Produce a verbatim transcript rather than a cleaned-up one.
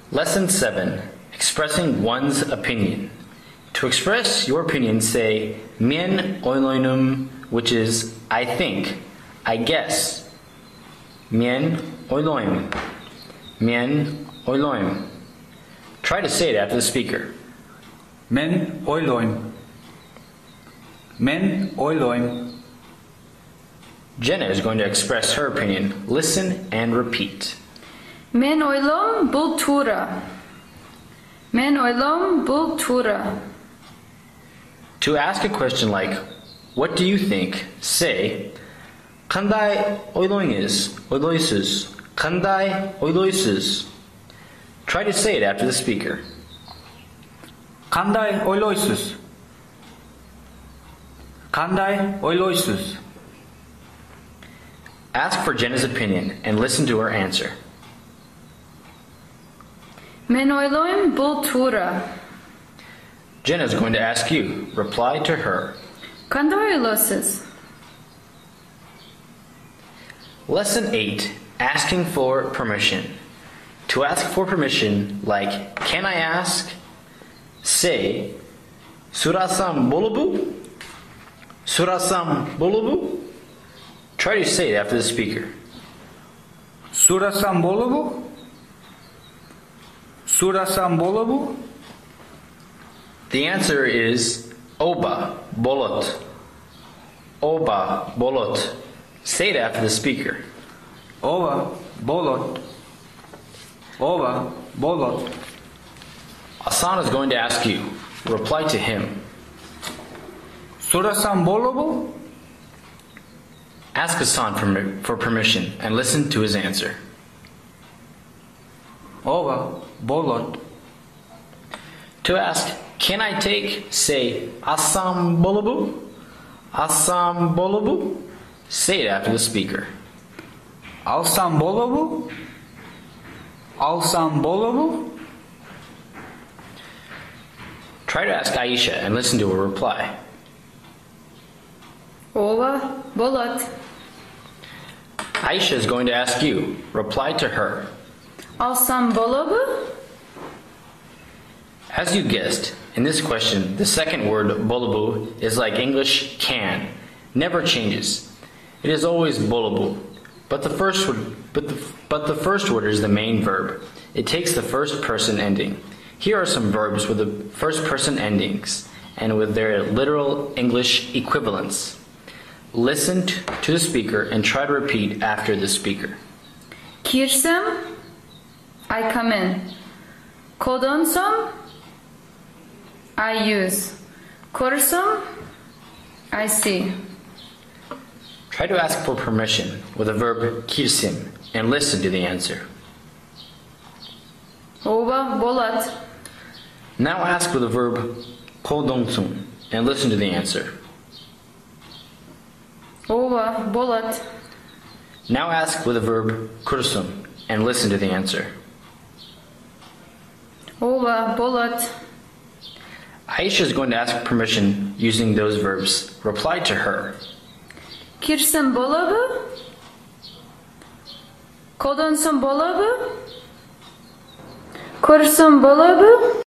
Lesson seven. Expressing one's opinion. To express your opinion, say "Mien oiloinum," which is I think, I guess. Mien oiloim. Mien oiloim. Try to say it after the speaker. Men oiloim. Men oiloim. Jenna is going to express her opinion. Listen and repeat. Men oylom bul tura. Men oylom bul tura. To ask a question like, "What do you think?" say, "Kanday oyloyunuz, oyloysuz, kanday oyloysuz." Try to say it after the speaker. Kanday oiloysuz. Kanday oiloysuz. Ask for Jenna's opinion and listen to her answer. Men oylom bul tura. Jenna is going to ask you. Reply to her. Kanday oylosuz. Lesson eight. Asking for permission. To ask for permission, like, "Can I ask?" say, "Surasam bolubu?" Surasam bolubu? Try to say it after the speaker. Surasam bolubu? Surasam bolubu? The answer is Oba bolot. Oba bolot. Say it after the speaker. Ova bolot. Ova bolot. Asan is going to ask you. Reply to him. Surasam bolubu? Ask Asan for, for permission and listen to his answer. Ova bolot. To ask, "Can I take?" say, "Asam bolubu?" Asam bolubu? Say it after the speaker. Alsam bolubu? Alsam bolubu? Try to ask Aisha and listen to her reply. Ova bolot. Aisha is going to ask you. Reply to her. Alsam bolobu? As you guessed, in this question, the second word, bolubu, is like English can. Never changes. It is always bolubu. But the first word, but the, but the first word is the main verb. It takes the first person ending. Here are some verbs with the first person endings and with their literal English equivalents. Listen to the speaker and try to repeat after the speaker. Kirsem, I come in. Kodonsum, I use. Korsum, I see. Try to ask for permission with the verb kirsim and listen to the answer. Ova bolat. Now ask with the verb kodonsum and listen to the answer. Ova bolat. Now ask with the verb kursum and listen to the answer. Ova bolat. Aisha is going to ask permission using those verbs. Reply to her. Kirsem bolabu? Kodonsum bolabu? Korsum bolabu?